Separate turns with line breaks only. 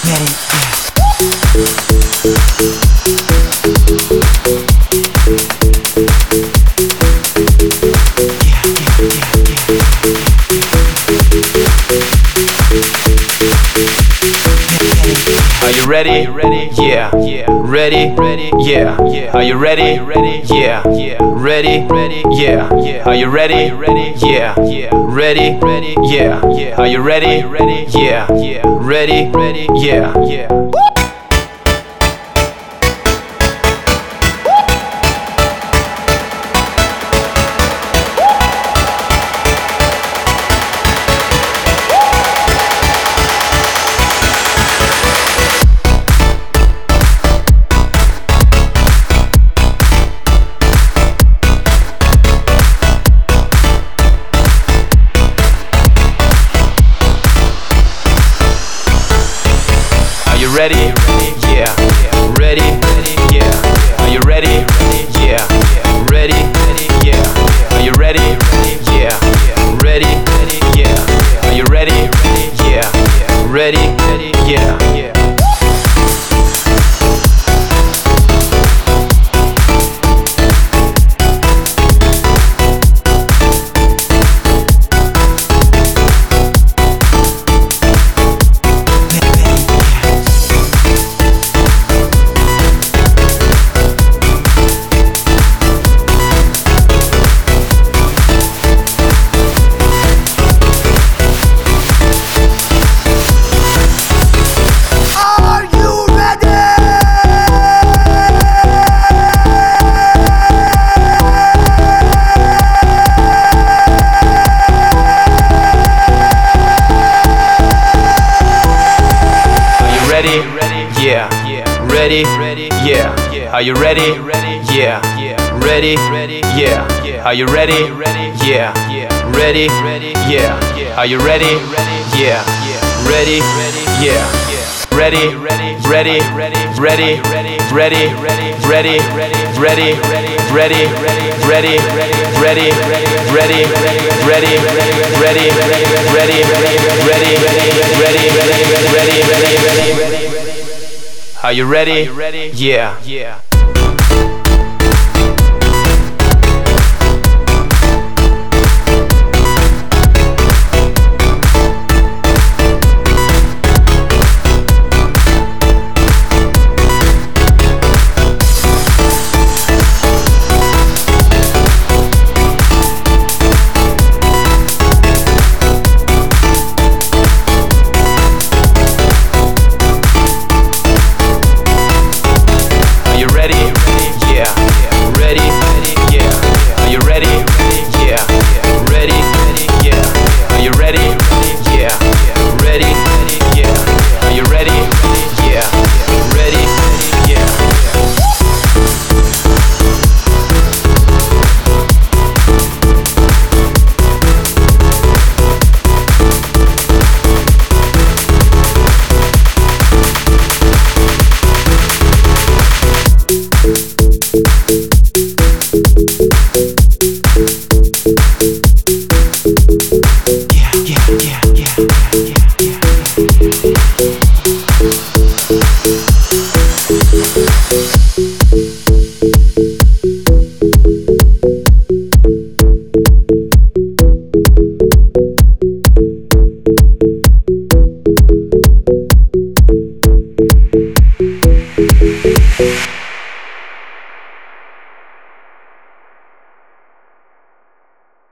Are you ready? Yeah. Ready? Yeah. Are you ready? Yeah. Ready? Yeah. Are you ready? Yeah. Ready? Yeah. Are you ready? Yeah. Ready? Yeah. Ready? Yeah. Ready? Yeah. Are you ready? Yeah. Ready? Yeah. Are you ready? Yeah. Ready? Yeah. Are you ready? Yeah. Ready? Yeah. Ready? Yeah. Ready? Yeah. Are you ready? Yeah. Ready? Yeah. Are you ready? Yeah. Ready? Yeah. Are you ready? Yeah. Ready? Yeah. Ready? Ready? Ready? Ready? Ready? Ready? Ready? Ready? Ready? Ready? Ready? Ready? Ready? Are you ready? Yeah.